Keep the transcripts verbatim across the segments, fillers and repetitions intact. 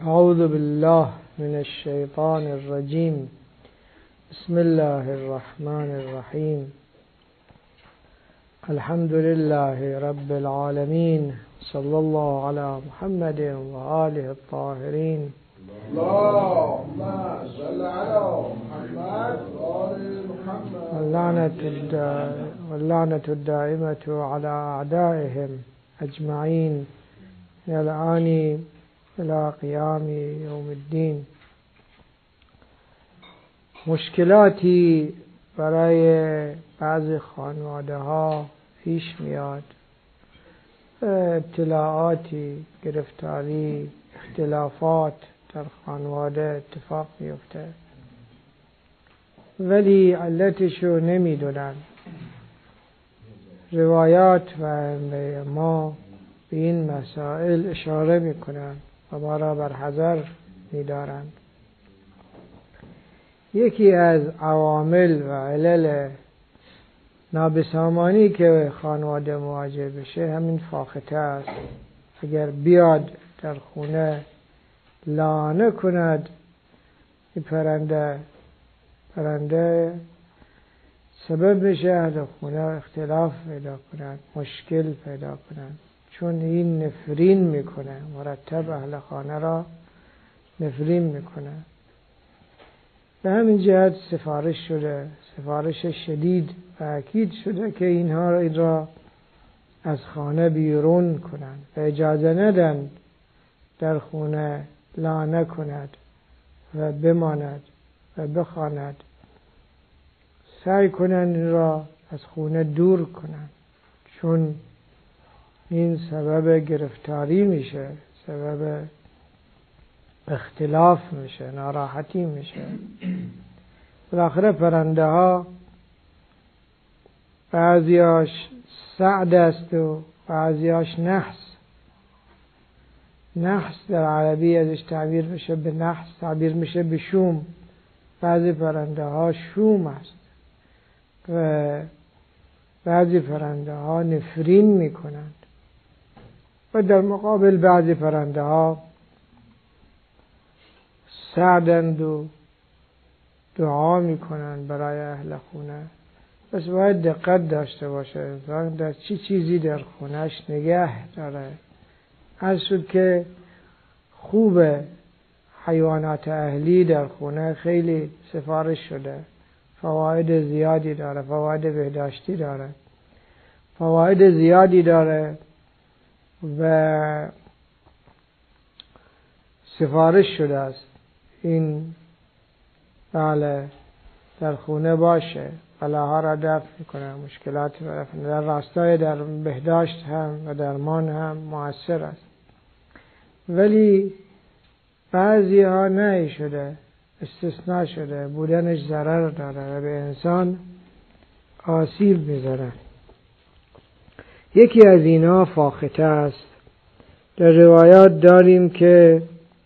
أعوذ بالله من الشيطان الرجيم. بسم الله الرحمن الرحيم. الحمد لله رب العالمين. صلى الله على محمد وآله الطاهرين. اللهم صل على محمد وآل محمد. واللعنة الدا- واللعنة الدائمة على أعدائهم أجمعين من الآن إلى قیام یوم الدین. مشکلاتی برای بعضی خانواده ها پیش میاد، ابتلاعاتی، گرفتاری، اختلافات در خانواده اتفاق میفته، ولی علتشو نمیدونن. روایات و ائمه ما به این مسائل اشاره میکنن و ما را بر حذر می‌دارند. یکی از عوامل و علل نابسامانی که خانواده مواجه بشه همین فاخته است. اگر بیاد در خونه لعنه کند، این پرنده پرنده سبب میشه اهل خونه اختلاف پیدا کنند، مشکل پیدا کنند، چون این نفرین میکنه، مرتب اهل خانه را نفرین میکنه. به همین جهت سفارش شده، سفارش شدید و اکید شده که اینها را این را از خانه بیرون کنند و اجازه ندن در خونه لعنه کند و بماند و بخواند. سعی کنند این را از خونه دور کنند، چون این سبب گرفتاری میشه، سبب اختلاف میشه، ناراحتی میشه. بالاخره پرنده ها بعضیاش سعد است و بعضیاش نحس. نحس در عربی ازش تعبیر میشه به نحس، تعبیر میشه به شوم. بعضی پرنده ها شوم است و بعضی پرنده ها نفرین میکنند، و در مقابل بعضی پرنده ها سعدند و دعا میکنند برای اهل خونه. پس باید دقت داشته باشه انسان در چی چیزی در خونهش نگه داره. هر شد که خوب حیوانات اهلی در خونه خیلی سفارش شده، فواید زیادی داره، فواید بهداشتی داره، فواید زیادی داره و سفارش شده است این بله در خونه باشه، بلاها را دفع میکنه، مشکلات را دفع. در راستای در بهداشت هم و درمان هم مؤثر است. ولی بعضی ها نه شده، استثناء شده، بودنش ضرر داره و به انسان آسیب میزنه. یکی از اینا فاخته است. در روایات داریم که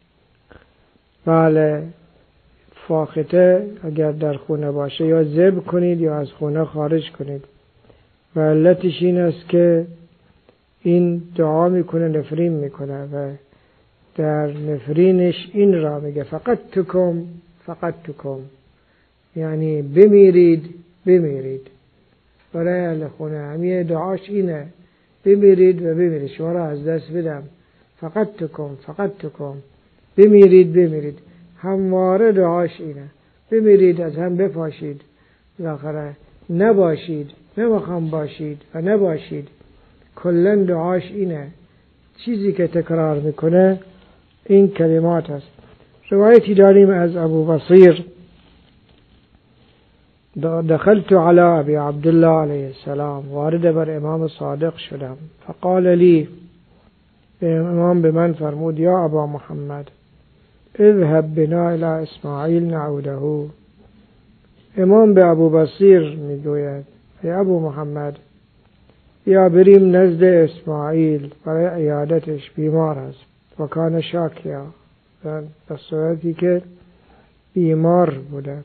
بله فاخته اگر در خونه باشه یا ذبح کنید یا از خونه خارج کنید. و علتش این است که این دعا میکنه، نفرین میکنه و در نفرینش این را میگه فقط تکم فقط تکم، یعنی بمیرید بمیرید. برای اهل خونه همیه دعاش اینه، بمیرید و بمیرید، شما را از دست بدم. فقط تکم فقط تکم، بمیرید بمیرید. همواره دعاش اینه، بمیرید، از هم بپاشید، بالاخره نباشید، نمیخوام باشید و نباشید. کلن دعاش اینه. چیزی که تکرار میکنه این کلمات است. روایتی داریم از ابو بصیر: دخلت على ابي عبدالله علیه السلام، وارد بر امام صادق شدم. فقال لی، امام به من فرمود: یا ابا محمد اذهب بنا الى اسماعیل نعوده. امام به ابو بصیر میگوید: ای ابو محمد، یا بریم نزد اسماعیل برای عیادتش، بیمار است. و کان شاکیا، در صورتی که بیمار بوده.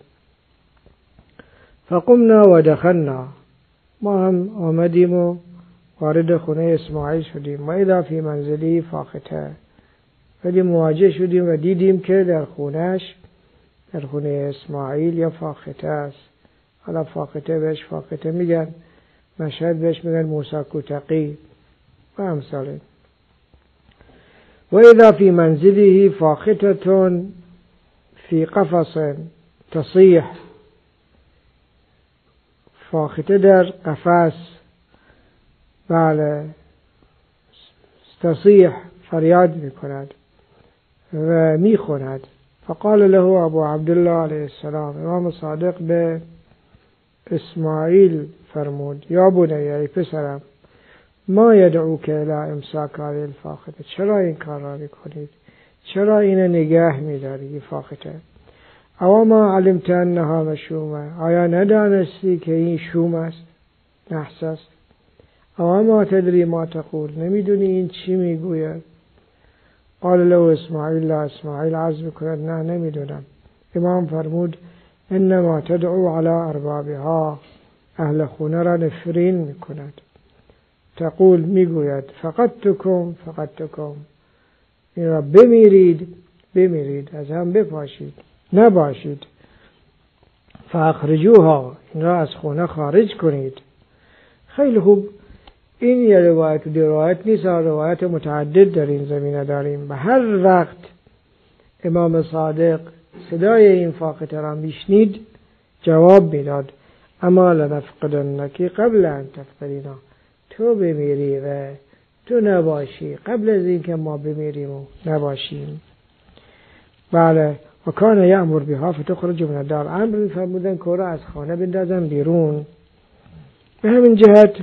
فقمنا و دخلنا، ما هم آمدیم و وارد خونه اسماعیل شدیم. و اذا فی منزلی فاخته، ولی مواجه شدیم و دیدیم که در خونهش، در خونه اسماعیل یا فاخته است. حالا فاخته بهش فاخته میگن، مشهد بهش میگن موسی کوتقی و امثال. و اذا فی منزله فاخته فی قفص تصیح، فاخته در قفس، بله، تصیح، فریاد میکند و میخوند. فقال له ابو عبدالله علیه السلام، امام صادق به اسماعیل فرمود یا بنی، ای پسرم، ما یدعوک الی امساک هذه الفاخته، چرا این کار را میکنید؟ چرا اینو نگه میداری فاخته؟ او ما علمت انها مشومه، آیا ندانستی که این شوم است، نحس است؟ او ما تدری ما تقول، نمیدونی این چی میگوید؟ قال له اسماعیل لا، اسماعیل عرض میکند نه نمیدونم. امام فرمود انما تدعو علی اربابها، اهل خونه را نفرین میکند. تقول میگوید فقدتکم فقدتکم، این را بمیرید بمیرید، از هم بپاشید، نباشید. فاخرجوها، این را از خونه خارج کنید. خیلی خوب، این یه روایت و روایت نیست، روایت متعدد در این زمینه داریم. به هر وقت امام صادق صدای این فاخته را میشنید جواب میداد اما لنفقدنکی قبل ان تفقدینا، تو بمیری و تو نباشی قبل از این که ما بمیریم و نباشیم. بله. و کان یأمر بها فتخرج من الدار، امر می‌فرمودن که را از خانه بندازن بیرون. به همین جهت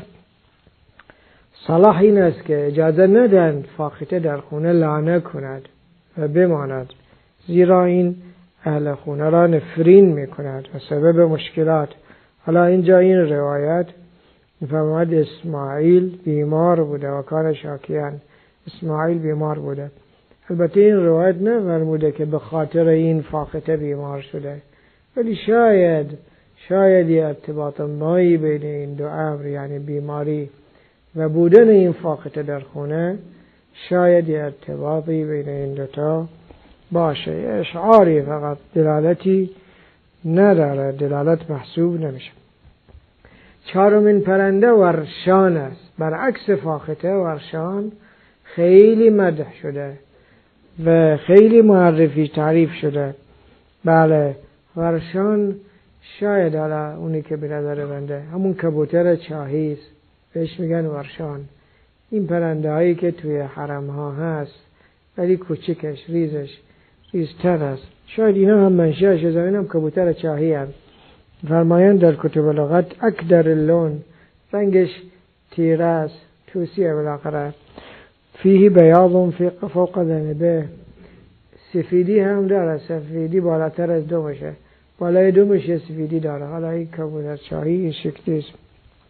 صلاح این است که اجازه ندن فاخته در خونه لعنه کند و بماند، زیرا این اهل خونه را نفرین میکند و سبب مشکلات. حالا اینجا این روایت می‌فرماید اسماعیل بیمار بوده و کان شاکیان، اسماعیل بیمار بوده. البته این روایت نفرموده که به خاطر این فاخته بیمار شده، ولی شاید شاید یه ارتباط مایی بین این دو امر، یعنی بیماری و بودن این فاخته در خونه، شاید یه ارتباطی بین این دوتا باشه. اشعاری فقط، دلالتی نداره، دلالت محسوب نمیشه. چهارمین پرنده ورشان است. برعکس فاخته، ورشان خیلی مدح شده و خیلی معرفی تعریف شده. بله، ورشان شاید حالا اونی که به نظر بنده همون کبوتر چاهی است، بهش میگن ورشان. این پرنده هایی که توی حرم ها هست ولی کوچکش، ریزش ریزتر است، شاید اینا هم منشأش از این هم کبوتر چاهی هست. فرمایند در کتب لغت اکدر اللون، رنگش تیره است، توسیه بالاخره. فیه بیاض فی فوق ذنبه، سفیدی هم داره، سفیدی بالاتر از دومشه، بالای دومش سفیدی داره. حالا این کبوتر چاهی شکلی است.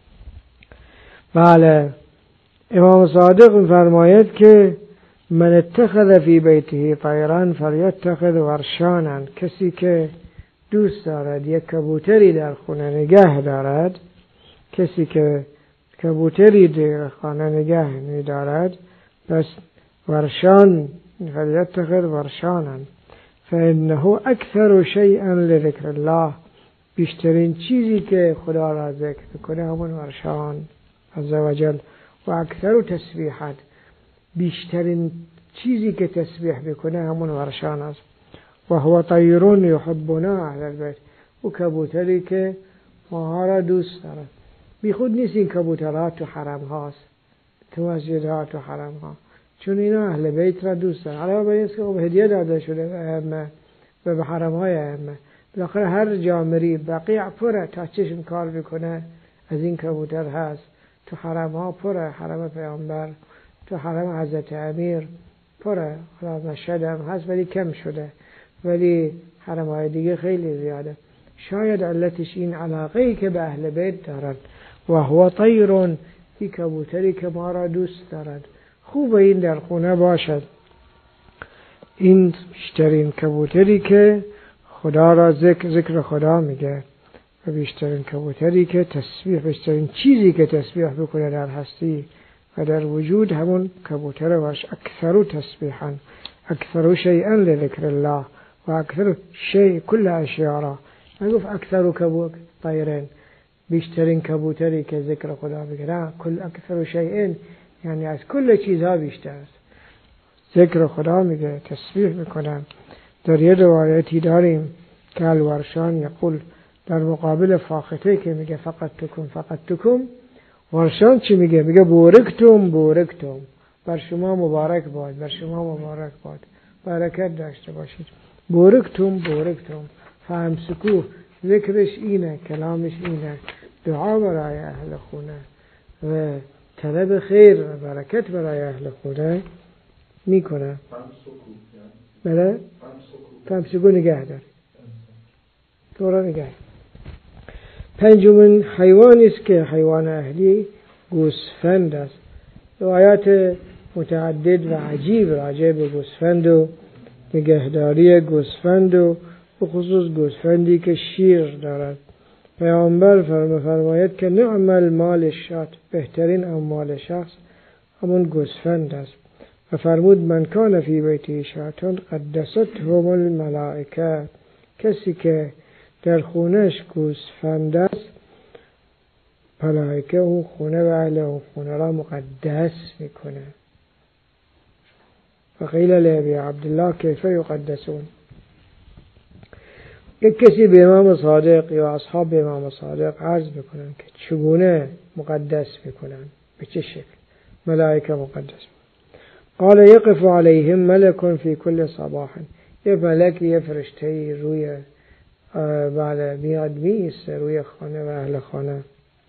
بله، امام صادق فرماید که من اتخذ فی بیته طیرا فلیتخذ ورشانا، کسی که دوست دارد یک کبوتری در خانه نگه دارد، کسی که کبوتری در خانه نگه می دارد، پس ورشان، فلیتخذ ورشانا فانه اکثر شیئا لذکر الله، بیشترین چیزی که خدا را ذکر کنه همون ورشان عزوجل. و اکثر تسبیحات، بیشترین چیزی که تسبیح بکنه همون ورشان است. و هو طیرون یحبنا اهل البیت، او کبوتری که ماها را دوست دارد. بی خود نیست این کبوترها تو حرم هاست، تو مسجد ها، تو حرم ها، چون اینا اهل بیت را دوست دارن. علاوه بر اینکه خب هدیه داده شده به ائمه و به حرم های ائمه. بالاخره هر جامری بقیع پره تا چشم کار بکنه از این کبوتر هست. تو حرم ها پره، حرم پیامبر، تو حرم حضرت امیر پره. حالا مشهد هم هست ولی کم شده، ولی حرم های دیگه خیلی زیاده. شاید علتش این علاقه‌ای که به اهل بیت دارد. و هو طیرون، این کبوتری که ما را دوست دارد. خوب این در خونه باشد. این بیشترین کبوتری که خدا را ذکر ذکر خدا میگه و بیشترین کبوتری که تسبیح، بیشترین چیزی که تسبیح بکنه در هستی و در وجود همون کبوتر باش. اکثر تسبیحا، اکثر شیئا لذکر الله و اکثر شیء کل اشیاء را. نگفت اکثر کبوت طیرین، بیشترین کبوتری که ذکر خدا بگیره. کل اکثر شیئا یعنی از کل چیزها بیشتر است. ذکر خدا میگه، تسبیح میکنن. در یه روایتی داریم که الورشان یقول در مقابل فاخته که میگه فقط تکم فقط تکم، ورشان چی میگه؟ میگه بورکتم بورکتم، بر شما مبارک باد، بر شما مبارک باد، برکت داشته باشید. بورکتم بورکتم. فامسکوه، ذکرش اینه، کلامش اینه، دعا برای اهل خونه و طلب خیر و برکت برای اهل خونه میکنه. بله؟ فامسکو نگه داری، طورا نگه. پنجمین حیوانی است که حیوان اهلی گوسفند است. روایات متعدد و عجیب راجع به گوسفند و نگهداری گوسفند و بخصوص گوسفندی که شیر دارد. پیامبر فرماید که نعم المال الشات، بهترین اموال شخص همون گوسفند است. و فرمود من کان فی بیتی شاتون قدستهم الملائکه، کسی که در خونهش گوسفند است، ملائکه اون خونه و اهل اون خونه را مقدس میکنه. فقیل لابی عبدالله کیف یقدسون. یک کسی به امام صادق یا اصحاب امام صادق عرض میکنن که چگونه مقدس میکنن، به چه شکل ملائکه مقدس. قال یقف علیهم ملک فی کل صباح، یه ملک، یه فرشته روی بله میاد میسته روی خانه و اهل خانه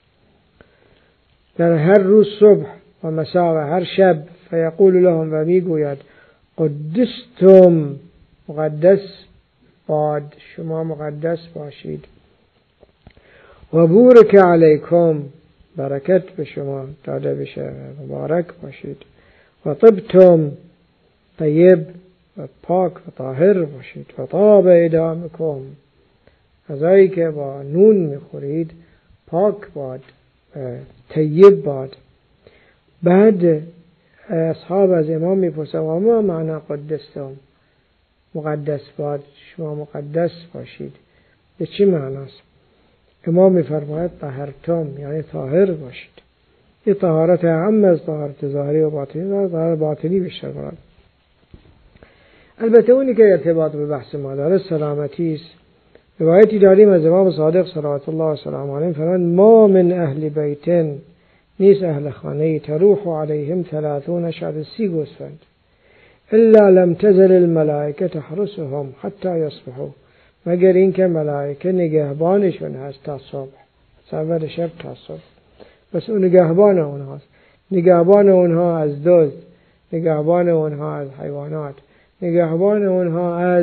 در هر روز صبح و مسا و هر شب. فیقول لهم، و میگوید قدستم، مقدس باد، شما مقدس باشید. و بورک علیکم، برکت به شما داده بشه، مبارک باشید. و طبتم، طیب و پاک و طاهر باشید. و طاب ادامکم، غذایی که با نون میخورید پاک باد، طیب باد. بعد اصحاب از امام میپرسن و ما معنی قدستم، مقدس باد، شما مقدس باشید، به چی معناست؟ امام میفرماید طهرتم، یعنی طاهر باشید. این طهارت اهم از طهارت ظاهری و باطنی، و طهارت باطنی بیشتر مراد. البته اونی که ارتباط به بحث ما داره سلامتی است. روایتی داریم از امام صادق صلوات الله و سلام علیه فرمان ما من اهل بیتن، نیست اهل خانه تروح علیهم ثلاثون شعب، سی گوسفند، الا لم تزل الملائکه تحرسهم حتی یصبحوا، مگر اینکه ملائکه نگهبانشون هست تا صبح، سوار شب تا صبح. بس اون نگهبان اونهاست، نگهبان اونها از دزد، نگهبان اونها از حیوانات، نگهبان اونها از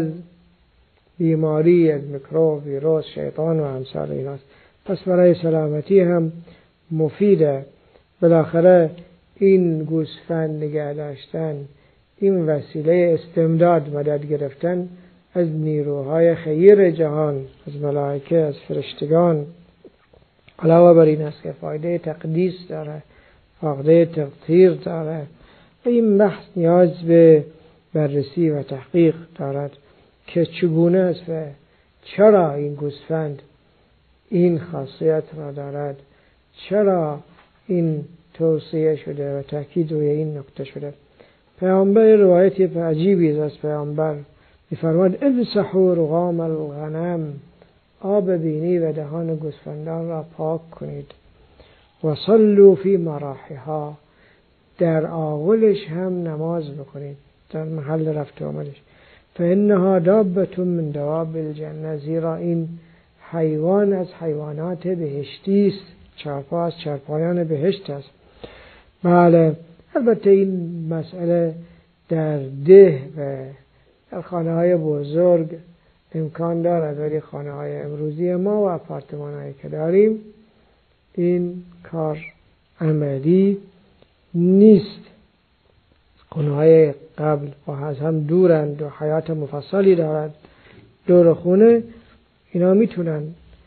بیماری، از میکروب، ویروس، شیطان و امثال ایناست. پس برای سلامتی هم مفیده. بالاخره این گوسفند نگه داشتن، این وسیله استمداد، مدد گرفتن از نیروهای خیر جهان، از ملائکه، از فرشتگان. علاوه بر این است که فایده تقدیس داره، فایده تطهیر داره. و این بحث نیاز به بررسی و تحقیق دارد که چگونه است و چرا این گوسفند این خاصیت را دارد، چرا این توصیه شده و تاکید روی این نکته شده. پیامبر روایتی عجیبی از پیامبر می‌فرماید امسحوا رغام الغنم، آب بینی و دهان گوسفندان را پاک کنید. و صلوا فی مراحها، در آغلش هم نماز بکنید، در محل رفت آمدش. فانها دابة من دواب الجنه، زیرا این حیوان از حیوانات بهشتی است، چارپا از چارپایان بهشت است. بله، البته این مسئله در ده و در خانه های بزرگ امکان دارد، ولی خانه های امروزی ما و آپارتمان هایی که داریم این کار عملی نیست. خانه های قبل و از هم دورند و حیات مفصلی دارد دور خونه، اینا میتونن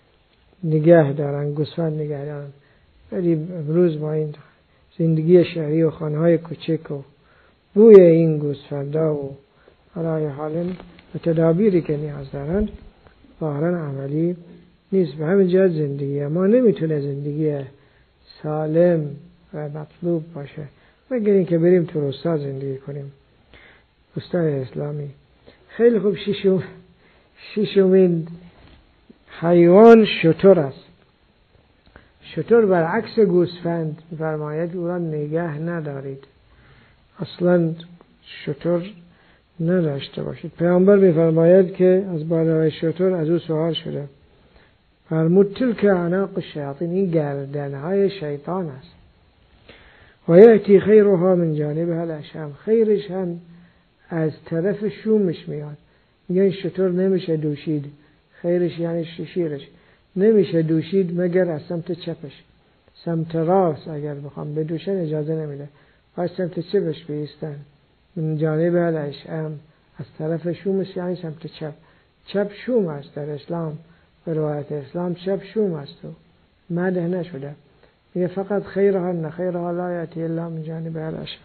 نگه دارن، گوسفند نگه دارن. ولی امروز ما این زندگی شهری و خانه های کوچک و بوی این گوسفندا و علای حال تدابیری که نیاز دارند ظاهرا عملی نیست. به همین جهت زندگی ما نمیتونه زندگی سالم و مطلوب باشه مگر اینکه بریم تو روستا زندگی کنیم. روستای اسلامی خیلی خوب. ششم ششمین حیوان شتر است. شتر برعکس گوسفند می‌فرماید او را نگه ندارید، اصلا شتر نداشته باشید. پیامبر می‌فرماید که از بالای شتر از او سوال شده، فرمود تلک اعناق الشیاطین، این گردن‌های شیطان است. و یأتی خیرها من جانبها الاشم، خیرش هم از طرف شومش میاد. میگن شتر نمیشه دوشید، خیرش یعنی شیرش نمیشه دوشید مگر از سمت چپش. سمت راست اگر بخوام بدوشن اجازه نمیده، باید سمت چپش بیستن. من جانب الاشم، از طرف شومش یعنی سمت چپ. چپ شوم است در اسلام، به روایت اسلام چپ شوم است و مده نشده. میگه فقط خیرها، نه خیرها لا یأتی الا من جانب الاشم.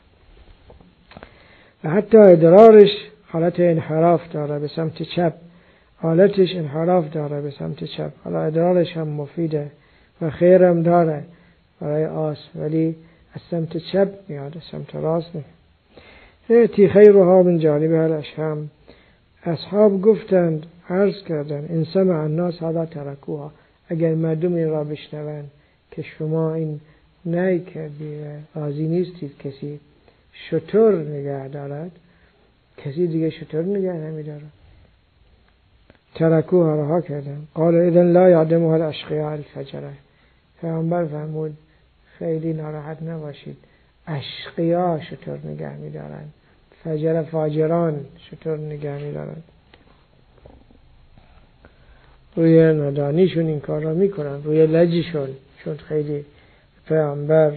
و حتی ادرارش حالت انحراف داره به سمت چپ، حالتش انحراف داره به سمت چپ. حالا ادرارش هم مفیده و خیرم داره برای آس، ولی از سمت چپ میاد، از سمت راست نه. یأتی خیرها من جانب الاشم. اصحاب گفتند، عرض کردند، ان سمع الناس هذا ترکوها، اگر مردم این را بشنوند که شما این نهی کردی و راضی نیستید کسی شتر نگه دارد، کسی دیگه شتر نگه نمیدارد. ترکوها رها کردن. قال اذن لا یعدمها الاشقیاء الفجره. پیامبر فرمود خیلی ناراحت نباشید، اشقیا شتر نگه میدارند، فجر فاجران شتر نگه میدارند. روی نادانیشون این کار را میکنن، روی لجشون، چون خیلی پیامبر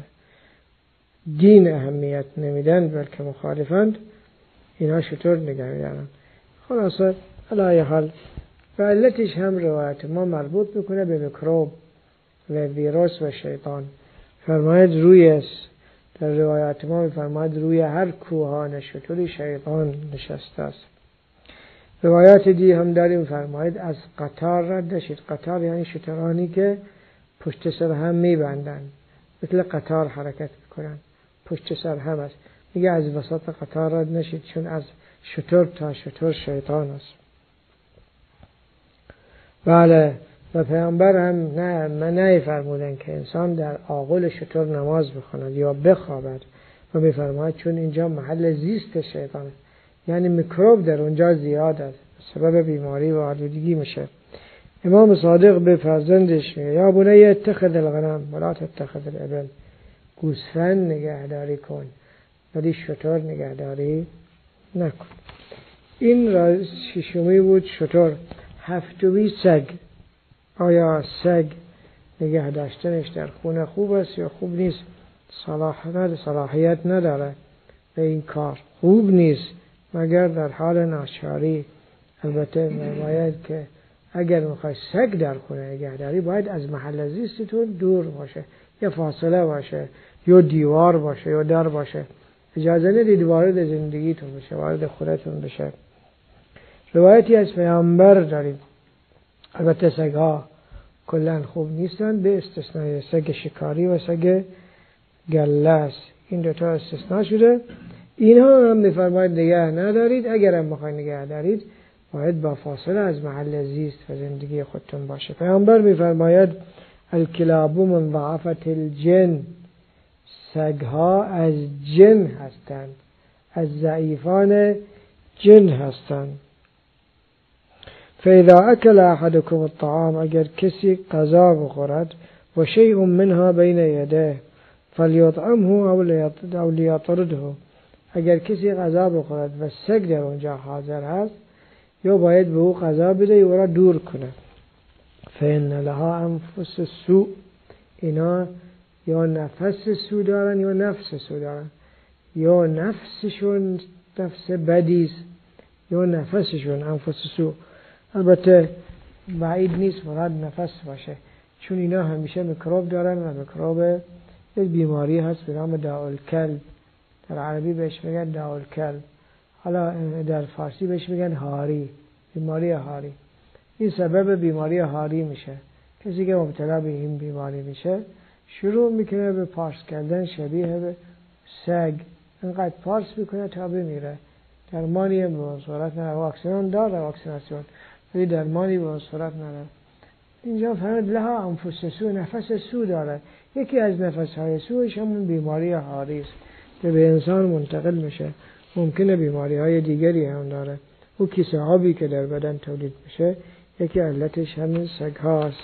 دین اهمیت نمیدن بلکه مخالفند، اینا شتر نگه میدارن. خلاصه علای حال و علتش هم روایت ما مربوط میکنه به میکروب و ویروس و شیطان. فرماید روی در روایت ما میفرماید روی هر کوهان شتری شیطان نشسته است. روایات دی هم داریم فرماید از قطار رد نشید. قطار یعنی شترانی که پشت سر هم میبندن، مثل قطار حرکت میکنن، پشت سر هم است. میگه از وسط قطار رد نشید، چون از شتر تا شتر شیطان است. بله، و پیامبر هم نه منع فرمودن که انسان در آغل شتر نماز بخواند یا بخوابد، و میفرماید چون اینجا محل زیست شیطان است، یعنی میکروب در اونجا زیاد است، سبب بیماری و آلودگی میشه. امام صادق به فرزندش میگه یا بنی اتخذ الغنم ولا تتخذ الابل، گوسفند نگهداری کن ولی شتر نگهداری نکن. این را ششمی بود شتر. هفتمی سگ. آیا سگ نگه داشتنش در خونه خوب است یا خوب نیست؟ صلاحیت صلاحیت نداره به این کار، خوب نیست مگر در حال ناچاری. البته باید که اگر میخوای سگ در خونه نگهداری باید از محل زیستتون دور باشه، یا فاصله باشه، یا دیوار باشه، یا در باشه. اجازه ندید وارد زندگیتون بشه، وارد خونتون بشه. روایتی از پیامبر داریم. البته سگ ها کلن خوب نیستن به استثنای سگ شکاری و سگ گلس، این دوتا استثناء شده. اینها هم میفرماید نگه ندارید. اگر هم بخواید نگه دارید باید با فاصله از محل زیست و زندگی خودتون باشه. پیامبر میفرماید الکلاب من ضعفة الجن، سگ ها از جن هستند، از ضعیفان جن هستند. فاذا اکل احدکم الطعام، اگر کسی غذا بخورد و شیء منها بین یده فلیطعمه او لیطرده، اگر کسی غذا بخورد و سگ در اونجا حاضر هست، یا باید به او غذا بده یا را دور کنه. فإن لها انفس سوء، اینا یا نفس سو دارن یا نفس سو دارن، یا نفسشون نفس بدیست یا نفسشون انفس سو. البته بعید نیست مراد نفس باشه، چون اینا همیشه میکروب دارن و میکروب یک بیماری هست به نام داء الکلب، در عربی بهش میگن داء الکلب. حالا در فارسی بهش میگن هاری، بیماری هاری. این سبب بیماری هاری میشه. کسی که مبتلا به این بیماری میشه شروع میکنه به پارس کردن شبیه به سگ، اینقدر پارس میکنه تا بمیره. درمانی به اون صورت نداره. واکسن داره، واکسیناسیون، ولی درمانی به اون صورت نداره. اینجا فرمود لها انفس سو، نفس سو داره. یکی از نفسهای سوش همون بیماری هاری است که به انسان منتقل میشه. ممکنه بیماری های دیگری هم داره. او کیسه آبی که در بدن تولید میشه یکی علتش همین سگ هاست.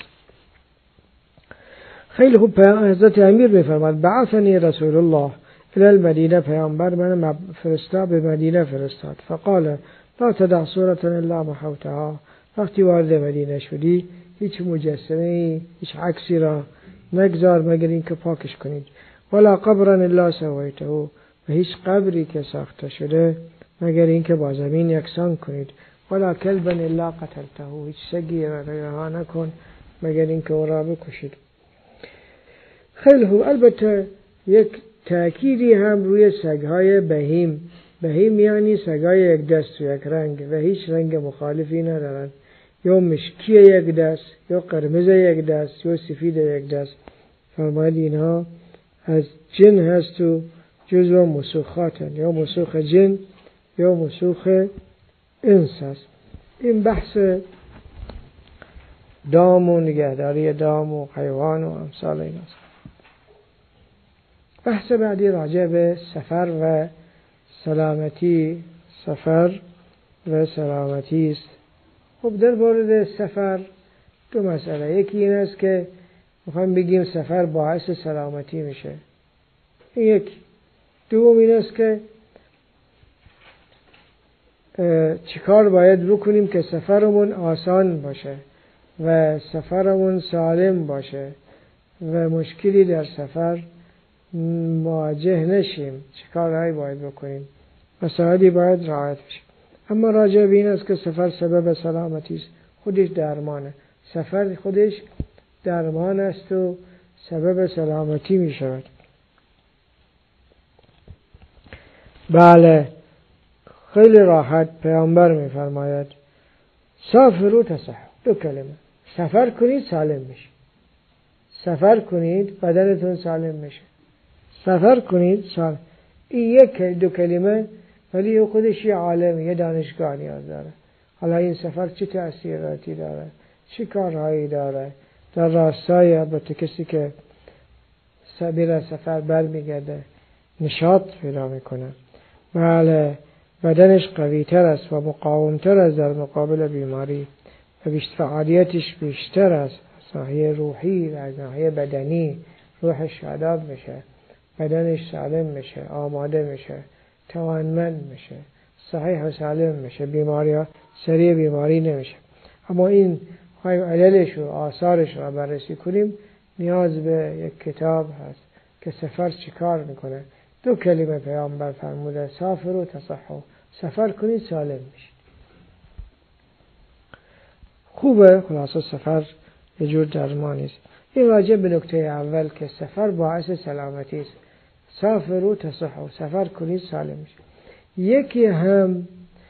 خیلی خوب. حضرت امیر میفرماد بعثنی رسول الله الى المدینه، پیامبر من فرستاد به مدینه فرستاد. فقال لا تدع صورة الا محوتها، وقتی وارد مدینه شدی هیچ مجسمه، هیچ عکسی را نگذار مگر اینکه پاکش کنید. ولا قبرا الا سویته، و هیچ قبری که ساخته شده مگر اینکه با زمین یکسان کنید. ولا کلبا الا قتلته، هیچ سگی را رها نکن مگر اینکه او را بکشید. خیلی خوب. البته یک تأکیدی هم روی سگهای بهیم. بهیم یعنی سگهای یک دست و یک رنگ و هیچ رنگ مخالفی ندارند، یا مشکی یک دست، یا قرمز یک دست، یا سفید یک دست. فرماید اینها از جن هست و جزو مسوخاتن، یا مسوخ جن یا مسوخ انس هست. این بحث دام و نگهداری دام و حیوان و امثال این هست. بحث بعدی راجع به سفر و سلامتی، سفر و سلامتی است. خب در مورد سفر دو مسئله. یکی این است که میخوایم بگیم سفر باعث سلامتی میشه. این یک. دوم این است که چیکار باید بکنیم که سفرمون آسان باشه و سفرمون سالم باشه و مشکلی در سفر مواجه نشیم. چیکارهایی باید بکنیم، مسائلی باید رعایت بشه. اما راجع به این است که سفر سبب سلامتی است، خودش درمانه. سفر خودش درمان است و سبب سلامتی می شود. بله، خیلی راحت پیامبر می فرماید سافروا تصحوا، دو کلمه. سفر کنید سالم میشه. سفر کنید بدنتون سالم میشه. سفر کنید سالم. این یک دو کلمه ولی خودش یه عالم، یه دانشگاه نیاز داره. حالا این سفر چه تأثیراتی داره، چه کارهایی داره در راستای البته کسی که سبیل سفر برمیگرده نشاط پیدا میکنه. بله، بدنش قوی تر است و مقاوم تر است در مقابل بیماری و فعالیتش بیشتر است از ناحیه روحی و از ناحیه بدنی. روحش شاداب میشه، بدنش سالم میشه، آماده میشه، توانمند میشه، صحیح و سالم میشه، بیماری ها سریع بیماری نمیشه. اما این خواهیم عللش و آثارش را بررسی کنیم، نیاز به یک کتاب هست که سفر چی کار میکنه. دو کلمه پیامبر فرموده سافروا تصحوا، سفر کنید سالم میشید. خوبه. خلاصه سفر یه جور درمانی است. این راجع به نکته اول که سفر باعث سلامتی است. سافروا تصحوا، سفر کنید سالم میشید. یکی هم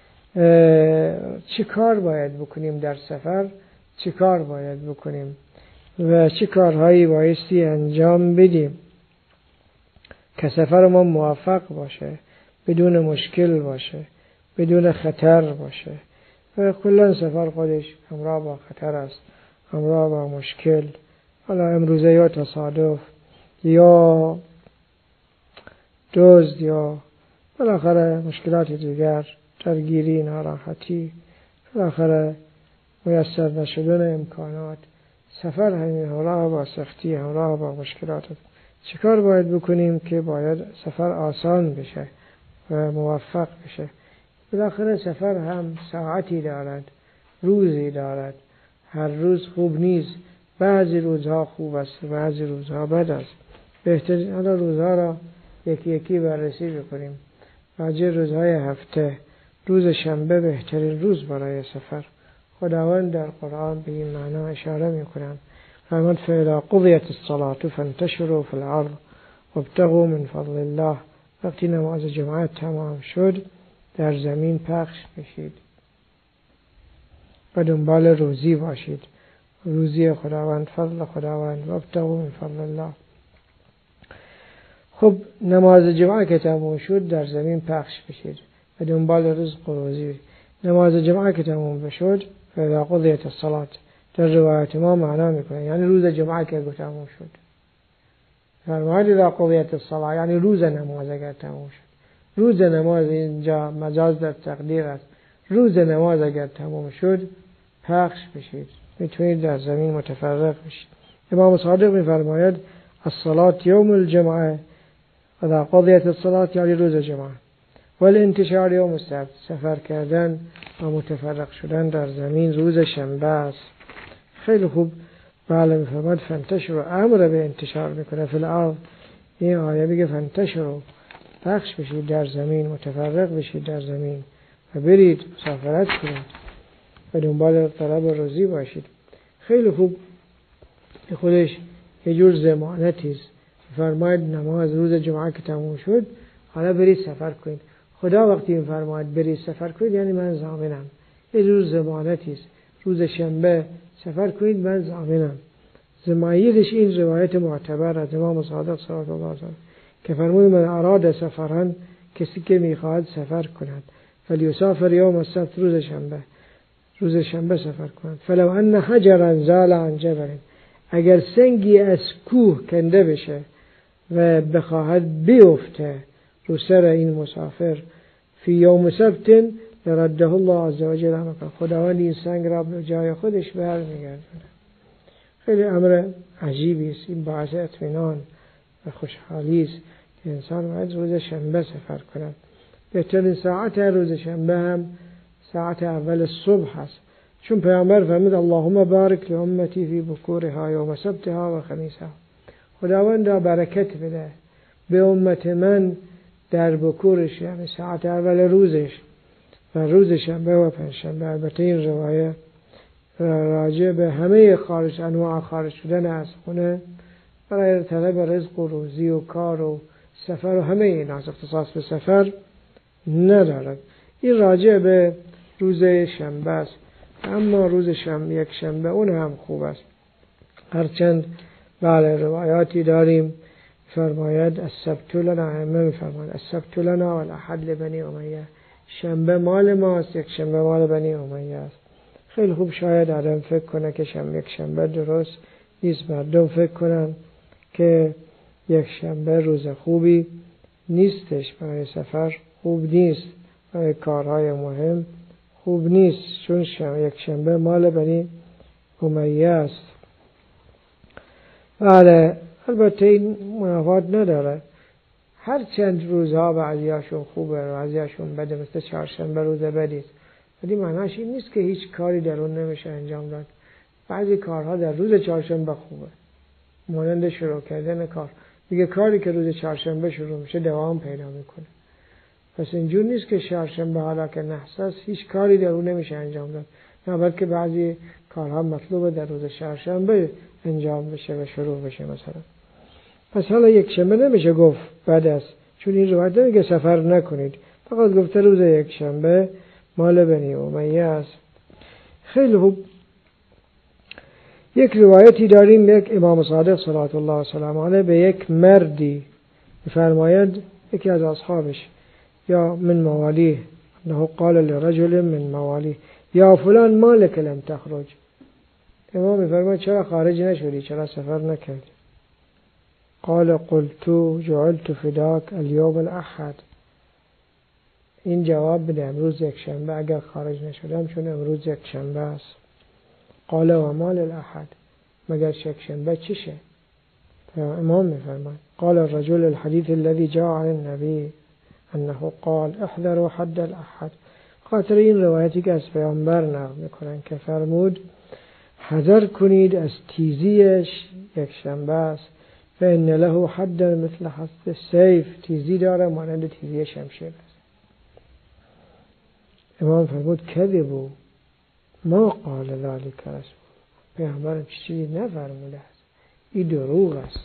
چی کار باید بکنیم در سفر، چی کار باید بکنیم و چی کارهایی بایستی انجام بدیم که سفر ما موفق باشه، بدون مشکل باشه، بدون خطر باشه. و کلا سفر خودش همراه با خطر است، همراه با مشکل. حالا امروزه یا تصادف یا دزد یا بالاخره مشکلات دیگر، درگیری، ناراحتی، بالاخره میسر نشدن امکانات. سفر همین همراه با سختی، همراه با مشکلات. چیکار باید بکنیم که باید سفر آسان بشه و موفق بشه؟ بالاخره سفر هم ساعتی دارد، روزی دارد. هر روز خوب نیست. بعضی روزها خوب است، بعضی روزها بد است. بهترین حالا روزها را یکی یکی بررسی بکنیم. راجع روزهای هفته، روز شنبه بهترین روز برای سفر. خداوند در قرآن به این معنا اشاره می‌کند. فرمود فاذا قضیت الصلاة فانتشروا فی الارض وابتغوا من فضل الله. وقتی نماز جماعت تمام شد در زمین پخش بشید و دنبال روزی باشید، روزی خداوند، فضل خداوند. وابتغوا من فضل الله. خب نماز جمعه که تموم شد در زمین پخش بشید و دنبال رزق و روزی. نماز جمعه که تموم شد فاذا قضیت الصلاة در روایت ما معنا میکنه یعنی روز جمعه که تموم شد. فرماید اذا قضیت الصلاة یعنی روز نماز اگر تموم شد. روز نماز اینجا مجاز در تقدیر است. روز نماز اگر تموم شد پخش بشید، میتونید در زمین متفرق بشید. امام صادق میفرماید الصلاة یوم الجمعه اذا قضیت الصلاة یعنی روز جمعه، والانتشار یوم السبت سفر کردن و متفرق شدن در زمین روز شنبه است. خیلی خوب. بله میفرماید فانتشروا، امر به انتشار میکنه فی الارض. این آیه میگه فانتشروا، پخش بشید در زمین، متفرق بشید در زمین و برید مسافرت کنید و دنبال طلب روزی باشید. خیلی خوب. خودش یه جور ضمانتی است. فرماید نماز روز جمعه که تموم شد حالا برید سفر کنید. خدا وقتی میفرماید برید سفر کنید یعنی من ضامنم. یه جور ضمانتی است. روز شنبه سفر کنید من ضامنم. ضمانتش این روایت معتبر از امام صادق صلی الله علیه و که فرمود من اراد سفرن، کسی که میخواهد سفر کند فلیسافر یوم السبت، روز شنبه روز شنبه سفر کند. فلو ان حجرا زال عن جبل، اگر سنگی از کوه کنده بشه و بخواهد بیفته رو سر این مسافر فی یوم سبت لرده الله عز وجل مکان، خداوند این سنگ را به جای خودش برمیگردونه. خیلی امر عجیبی است. این باعث اطمینان و خوشحالی است که انسان باید روز شنبه سفر کند. بهترین ساعت روز شنبه هم ساعت اول صبح است، چون پیامبر فرمود اللهم بارک لامتی فی بکورها یوم سبتها و خمیسها، خداوند را برکت بده به امت من در بکورش یعنی ساعت اول روزش و روز شنبه و پنجشنبه. البته این روایه راجع به همه خارج انواع خارج شدن از خونه برای طلب رزق و روزی و کار و سفر و همه این از اختصاص به سفر ندارد. این راجع به روز شنبه است. اما روز شنبه یک شنبه اون هم خوب است، هرچند بله روایاتی داریم فرماید السبت لنا، ائمه میفرماید السبت لنا و الاحد لبنی امیه، شنبه مال ماست، یک شنبه مال بنی امیه است. خیلی خوب. شاید آدم فکر کنه که شنبه یک شنبه درست نیست، مردم فکر کنن که یک شنبه روز خوبی نیستش برای سفر، خوب نیست برای کارهای مهم، خوب نیست چون شنبه یک شنبه مال بنی امیه است. بله البته این منافات نداره، هر چند روزها بعضیاشون خوبه بعضیاشون بده، مثل چهارشنبه روز بدی است، ولی معناش این نیست که هیچ کاری در اون نمیشه انجام داد. بعضی کارها در روز چهارشنبه خوبه، مانند شروع کردن کار. میگه کاری که روز چهارشنبه شروع میشه دوام پیدا میکنه. پس اینجور نیست که چهارشنبه حالا که نحس است هیچ کاری در اون نمیشه انجام داد، نه بلکه بعضی کارها مطلوبه در روز چهارشنبه انجام بشه و شروع بشه مثلا. پس حالا یک شنبه نمیشه گفت بد است، چون این روایت نمیگه سفر نکنید، فقط گفته روز یک شنبه مال بنی امیه است. خیلی خوب. یک روایتی داریم یک امام صادق صلوات الله و سلام علیه به یک مردی فرماید، یکی از اصحابش یا من موالیه انه قال لرجل من موالیه یا فلان مالک لم تخرج، امام میفرماید چرا خارج نشدی، چرا سفر نکردی؟ قال قلت جعلت فداك اليوم الاحد، این جواب بده امروز یک شنبه اگر خارج نشدم چون امروز یک شنبه است. قال و مال الاحد، مگر یک شنبه چیشه؟ امام میفرماید قال الرجل الحديث الذي جاء عن النبي انه قال احذروا حد الاحد، خاطر این روایتی که از پیامبر نقل میکنن که فرمود حذر کنید از تیزیش یک شنبه است، فإن له حد مثل حد السيف، تیزی داره مانند تیزی شمشیر است. امام فرمود کذبوا ما قال ذلك رسول، پیامبر چیزی نفرموده است، این دروغ است.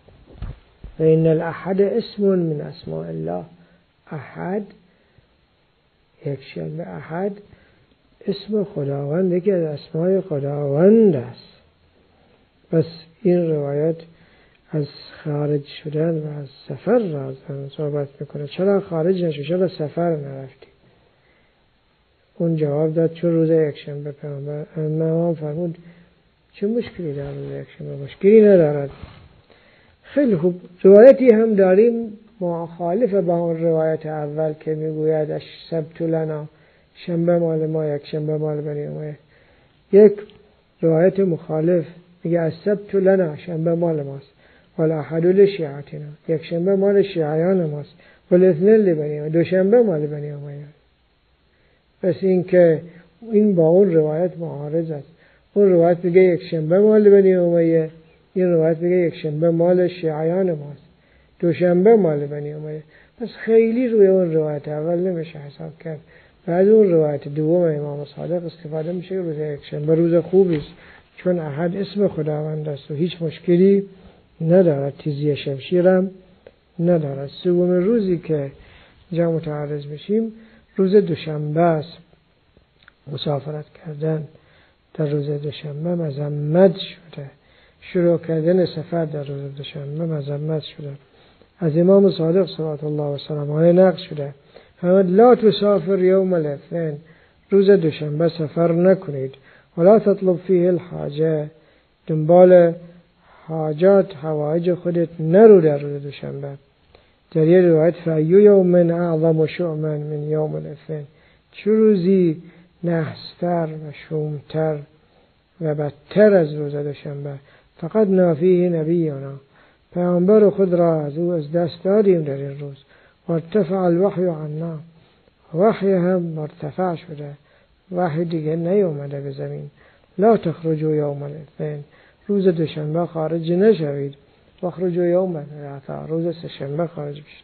فإن الاحد اسم من اسماء الله، احد یکشنبه احد اسم خداوند که از اسمای خداوند است. پس این روایت از خارج شدن و از سفر را صحبت میکنه. چرا خارج نشو؟ چرا سفر نرفتی؟ اون جواب داد چون روز یکشنبه پیامبر امام فرمود چه مشکلی در روز یکشنبه؟ مشکلی ندارد. خیلی خوب. روایتی هم داریم مخالف با اون روایت اول که میگوید السبت لنا، شنبه مال ما، یکشنبه مال بنی امیه. یک روایت مخالف میگه السبت لنا، شنبه مال ماست، والاحد لشیعتنا، یکشنبه مال شیعیان ماست، والاثنین لبنی امیه، دوشنبه مال بنی امیه. پس این که این با اون روایت معارض است. اون روایت میگه یکشنبه مال بنی امیه، این روایت میگه یکشنبه مال شیعیان ماست، دوشنبه مال بنی امیه. پس خیلی روی اون روایت اول نمیشه حساب کرد. بعد اون روایت دوم امام صادق استفاده میشه. روز یکشنبه روز خوبی است چون احد اسم خداوند است و هیچ مشکلی ندارد، تیزی شمشیرم ندارد. سوم روزی که اینجا متعرض میشیم روز دوشنبه است. مسافرت کردن در روز دوشنبه مذمت شده. شروع کردن سفر در روز دوشنبه مذمت شده. از امام صادق صلوات الله و سلامه علیه نقل شده فرمود لا تسافر یوم الاثنین، روز دوشنبه سفر نکنید، ولا تطلب فیه الحاجه، دنبال حاجات حوائج خودت نرو در روز دوشنبه. در یه روایت فایو یوم اعظم شؤما من یوم الاثنین، چه روزی نحستر و شومتر و بدتر از روز دوشنبه. فقط نافیه نبینا، پیامبر خود را از او از دست دادیم در این روز. مرتفع الوحی عنا، وحی هم مرتفع شده، وحی دیگه نیومده به زمین. لا تخرجوا یوم الاثنین، روز دوشنبه خارج نشوید. واخرجوا یوم الثلاثاء، روز سه‌شنبه خارج بشید.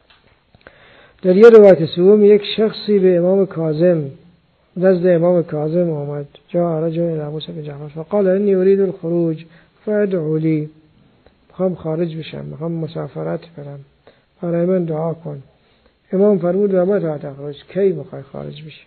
در یه روایت سوم یک شخصی به امام کاظم نزد امام کاظم آمد. جاء رجل الی موسی بن جعفر فقال انی اريد الخروج فادعوا لی، میخوام خارج بشم، میخوام مسافرت برم، برای من دعا کن. امام فرمود و متى تخرج، کی میخوای خارج بشی؟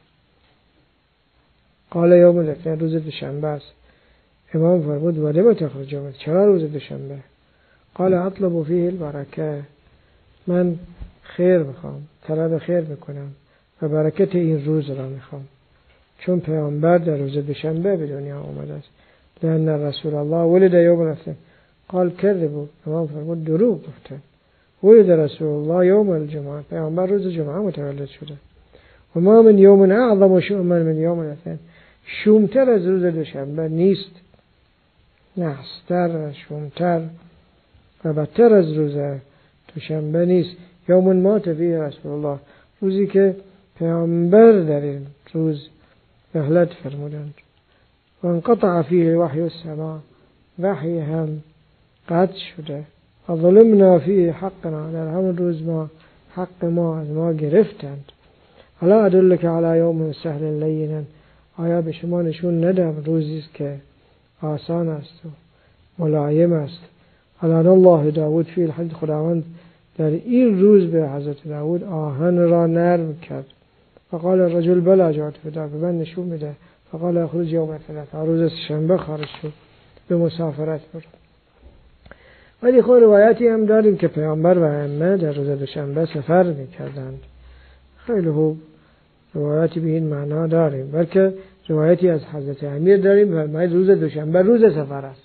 قال یوم الاثنین، روز دوشنبه است. امام فرمود و لما تخرج یوم، چرا روز دوشنبه؟ قال اطلب فیه البرکه، من خیر میخوام، طلب خیر میکنم و برکت این روز را میخوام، چون پیامبر در روز دوشنبه به دنیا آمده است. لأن رسول الله ولد یوم الاثنین. قال کذبوا، امام فرمود دروغ گفتن. ولد رسول الله یوم الجمعه، پیامبر روز جمعه متولد شده. و ما من یوم اعظم شؤما من یوم الاثنین، شومتر از روز دوشنبه نیست، نحستر و شومتر و بدتر از روز دوشنبه نیست. یوم مات فیه رسول الله، روزی که پیامبر در این روز رحلت فرمودند. و انقطع فیه وحی السماء، وحی هم قطع شده. و ظلمنا فیه حقنا، در همون روز ما حق ما از ما گرفتند. الا ادلک علی یوم سهل لین، آیا به شما نشون ندم روزی است که آسان است و ملایم است. علان الله داود فی الحج، خداوند در این روز به حضرت داود آهن را نرم کرد. فقال الرجل بلا جاءت فداک، من نشون میده. فقال اخرج یوم الثلاثاء، روز شنبه خارج شد به مسافرت برد. ولی خود روایتی هم داریم که پیامبر و ائمه در روز دوشنبه سفر میکردند. خیلی خوب، روایتی به این معنا داریم. بلکه روایتی از حضرت امیر داریم فرماید روز دوشنبه روز سفر است.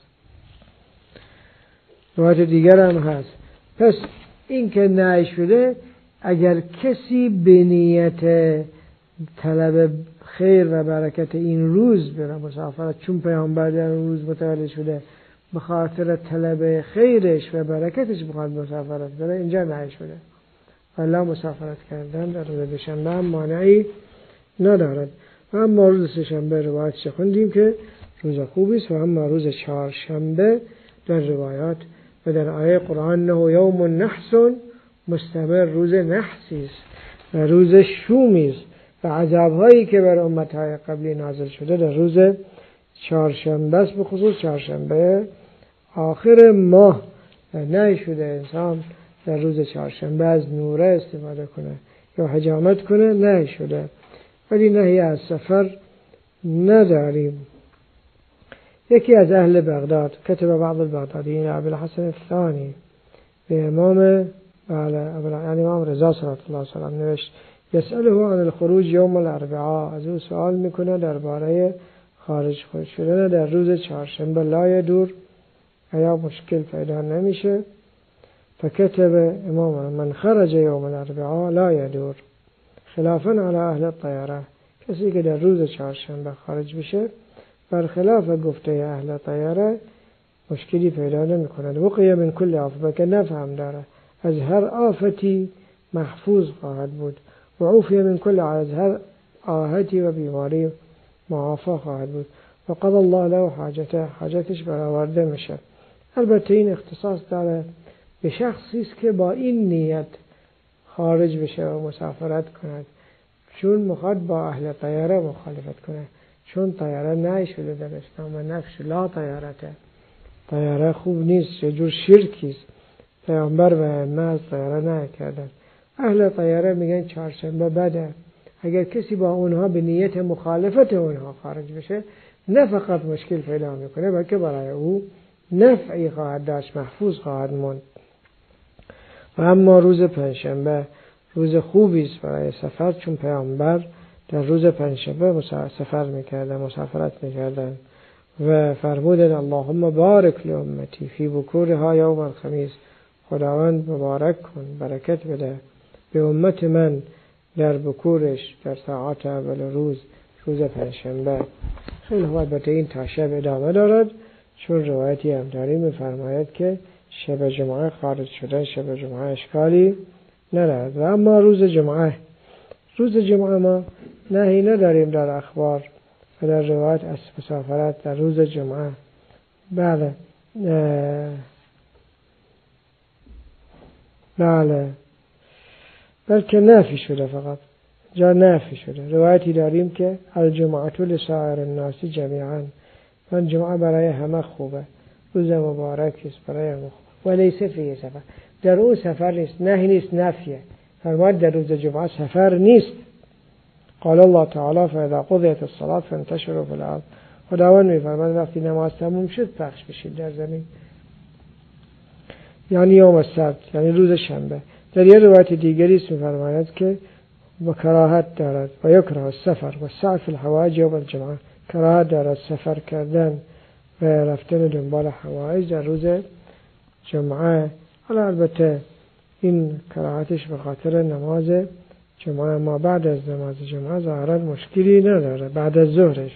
روایت دیگر هم هست. پس این که نهی شده، اگر کسی به نیت طلب خیر و برکت این روز بره مسافرت، چون پیامبر در اون روز متولد شده، به خاطر طلب خیرش و برکتش بخواد مسافرت بره، اینجا نهی شده. والله مسافرت کردن در روز دوشنبه هم مانعی ندارد. و اما روز سه‌شنبه روایتش خوندیم که روز خوبی است. و اما روز چهارشنبه در روایات و در آیه قرآن نه یوم نحس مستمر، روز نحسی است و روز شومی است و عذاب‌هایی که بر امت‌های قبلی نازل شده در روز چهارشنبه است، به خصوص چهارشنبه آخر ماه. نهی شده انسان در روز چهارشنبه از نوره استفاده کنه یا حجامت کنه، نهی شده. ولی نهی از سفر نداریم. یکی از اهل بغداد کتب بعض البغدادیین ابو الحسن الثانی به امام بله امام رضا صلی الله علیه و سلم نوشت یسأله عن الخروج یوم الاربعاء، از او سوال میکنه درباره خارج شدن در روز چهارشنبه. لا یدور، ایا مشکل پیدا نمیشه؟ فکتب امام من خرج یوم الاربعاء لا یدور خلافا علی اهل الطیاره، کسی که در روز چهارشنبه خارج بشه برخلاف گفته اهل طیاره مشکلی پیدا نمیکنه. وقیه من کل آفه، که نفهم داره از هر آفتی محفوظ خواهد بود. و عوفیه من کل، از هر آهتی و بیماری معافا خواهد بود. و قضى الله له حاجته، حاجتش برآورده میشه. البته این اختصاص داره به شخصی است که با این نیت خارج بشه و مسافرت کند، چون میخواد با اهل طیاره مخالفت کنه، چون طیاره نهی شده در اسلام و نفش لا طیارته، طیاره خوب نیست، یه جور شرکیست. پیامبر و ائمه از طیاره نهی کردن. اهل طیاره میگن چهارشنبه بده. اگر کسی با اونها به نیت مخالفت اونها خارج بشه نه فقط مشکل پیدا میکنه بلکه برای او نفعی خواهد داشت، محفوظ خواهد موند. و اما روز پنجشنبه روز خوبی است برای سفر، چون پیامبر در روز پنجشنبه سفر میکردن، مسافرت میکردن و فرمودن اللهم بارک لامتی فی بکورها یوم الخمیس، خداوند مبارک کن، برکت بده به امت من در بکورش در ساعات اول روز روز پنجشنبه. خیلی خوب. البته این تا شب ادامه دارد، چون روایتی هم داریم می‌فرماید که شب جمعه خارج شدن شب جمعه اشکالی ندارد. و اما روز جمعه روز جمعه ما نهی نداریم در اخبار و در روایت از مسافرت در روز جمعه. بله بله بلکه نفی شده، فقط جا نفی شده. روایتی داریم که الجمعه لسائر الناس جمیعا، من جمعه برای همه خوبه، روز مبارکی است برای همه خوب. ولی سفری سفر در اون سفر نیست، نهی نیست، نفیه. فرماید در روز جمعه سفر نیست. قال الله تعالی فاذا قضیت الصلاة فانتشروا فی الارض، خداوند میفرماید وقتی نماز تموم شد پخش بشید در زمین، یعنی یوم السبت، یعنی روز شنبه. در یه روایت دیگری است میفرماید که و کراهت دارد و یکره السفر و سعی فی الحوائج یوم الجمعه، کراهت دارد سفر کردن و رفتن دنبال حوائج در روز جمعه. حالا البته این کراهتش به خاطر نماز جمعه، ما بعد از نماز جمعه ظاهرا مشکلی نداره، بعد از ظهرش.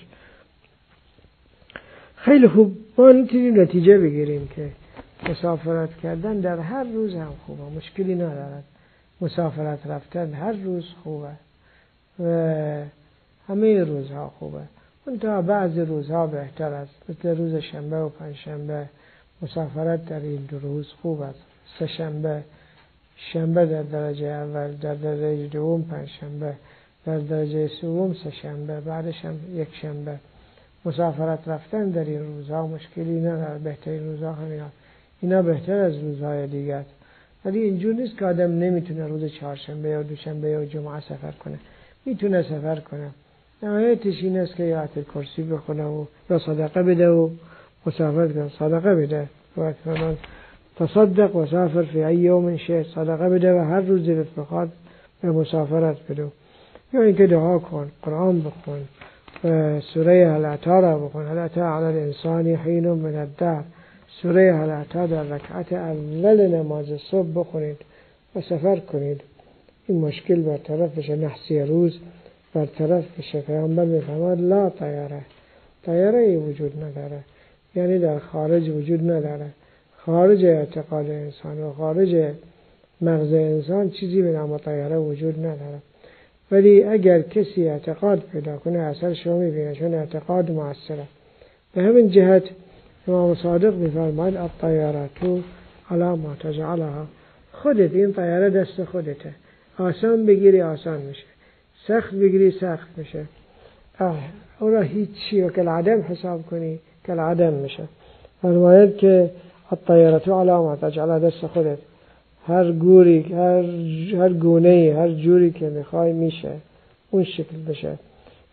خیلی خوب. ما میتونیم نتیجه بگیریم که مسافرت کردن در هر روز هم خوبه، مشکلی ندارد. مسافرت رفتن هر روز خوبه و همه روزها خوبه. منتها بعضی روزها بهتر است، مثل روز شنبه و پنجشنبه مسافرت در این دو روز خوب است. سه شنبه، شنبه در درجه اول، در درجه دوم پنجشنبه، در درجه سوم سه شنبه، بعدش هم یک شنبه. مسافرت رفتن در این روزها مشکلی نداره، بهترین روزها همینا. اینا بهتر از روزهای دیگر. ولی اینجور نیست که آدم نمیتونه روز چهارشنبه یا دوشنبه یا جمعه سفر کنه، میتونه سفر کنه. نهایتش این است که یا آیت کرسی بخونه و یا صدقه بده و مسافرت کنه. صدقه بده و فرمان تصدق و سافر فی ای یوم شئت، صدقه بده و هر روزی که بخواد به مسافرت بده. یا اینکه دعا کن، قرآن بخون و سوره هل اتی را بخون. هل اتی علی الانسان حین من الدهر، سوره هل اتی در رکعت اول نماز صبح بخونید و سفر کنید. این مشکل برطرف بشه، نحسی روز برطرف بشه. پیامبر میفرماد لا طیاره، طیاره ای وجود نداره، یعنی در خارج وجود نداره. خارج اعتقاد انسان و خارج مغز انسان چیزی به نام طیاره وجود نداره. ولی اگر کسی اعتقاد پیدا کنه اثر شما میبینه، چون اعتقاد مؤثره. به همین جهت امام صادق میفرماید الطیاره تو علی ما تجعلها، خودت این طیاره دست خودته، آسان بگیری آسان میشه، سخت بگیری سخت میشه. اون را هیچی و کل عدم حساب کنی کل عدم میشه. فرماید که الطیاره تو علی ما تجعلها، دست خودت، هر گوری هر هر گونه‌ای هر جوری که میخوای میشه، اون شکل بشه.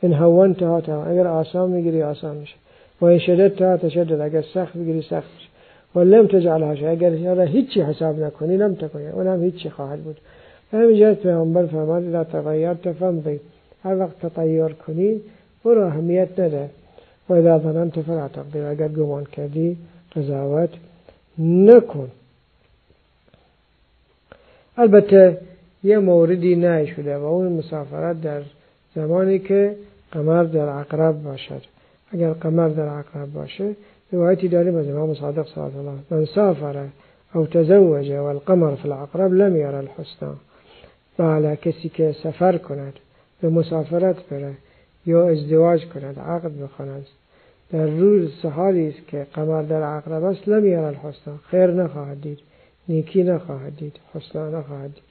این هونتها تا اگر آسان میگیری آسان میشه و این شددتها تشدد اگر سخت بگیری سخت میشه و لم تجعلها شیئا اگر هیچی حساب نکنی لم تکنی اونم هیچی خواهد بود. همینجا پیامبر فرمود لا تغیرت فامضی، هر وقت تغییر کنی برو اهمیت نده و اذا ظننت فلا تقدر، اگر گمان کردی قضاوت نکن. البته یه موردی نهی شده و اون مسافرت در زمانی که قمر در عقرب باشد. اگر قمر در عقرب باشه روایتی داریم از امام صادق صلی الله علیه و من سافر او تزوج والقمر فی العقرب لم یرى الحسنى. بله، کسی که سفر کند به مسافرت بره یا ازدواج کند عقد بکند در روز سحاری است که قمر در عقرب است لم یرى الحسنى، خیر نخواهد دید، نیکی نخواهد دید، حسنى نخواهد دید.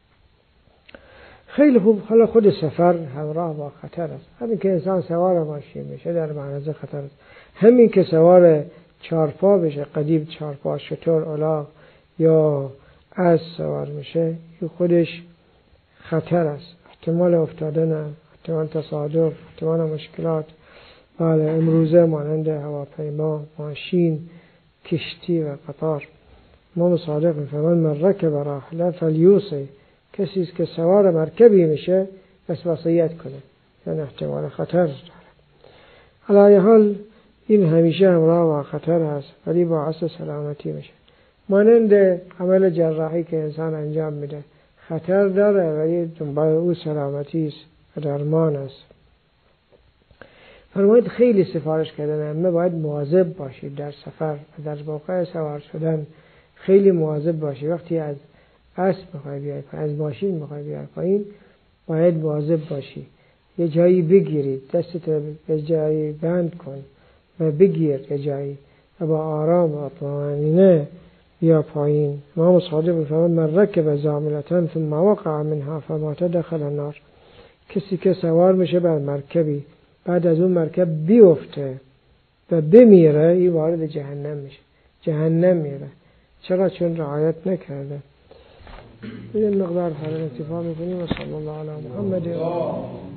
خیلی خوب. حالا خود سفر همراه با خطر است. همین که انسان سوار ماشین میشه در معرض خطر است. همین که سوار چارپا بشه، قدیم چارپا، شتر، الاغ یا اسب سوار میشه، این خودش خطر است. احتمال افتادن، احتمال تصادف، احتمال مشکلات. بله، امروزه مانند هواپیما، ماشین، کشتی و قطار. امام صادق می‌فرماید من رکب راحله فلیوصی، کسی است که سوار مرکبی میشه بس وصیت کنه، یعنی احتمال خطر داره. علی حال این همیشه همراه با خطر هست ولی باعث سلامتی میشه. مانند عمل جراحی که انسان انجام میده خطر داره ولی دنبال او سلامتی است و درمان است. فرمایید خیلی سفارش کردن همه باید مواظب باشید در سفر و در موقع سوار شدن خیلی مواظب باشید. وقتی از اسب میخوای بیای پایین، از ماشین میخوای بیای پایین، باید مواظب باشی. یه جایی بگیرید، دستت به جایی بند کن و بگیر یه جایی و با آرام و طمأنینه بیا پایین. امام صادق می‌فرماید من رکب زاملة ثم وقع منها فمات دخل النار، کسی که سوار میشه بر مرکبی بعد از اون مرکب بیفته و بمیره این وارد جهنم میشه، جهنم میره. چرا؟ چون رعایت نکرده. این مقدار فرق اکتفا میکنیم و صلی الله علی محمد.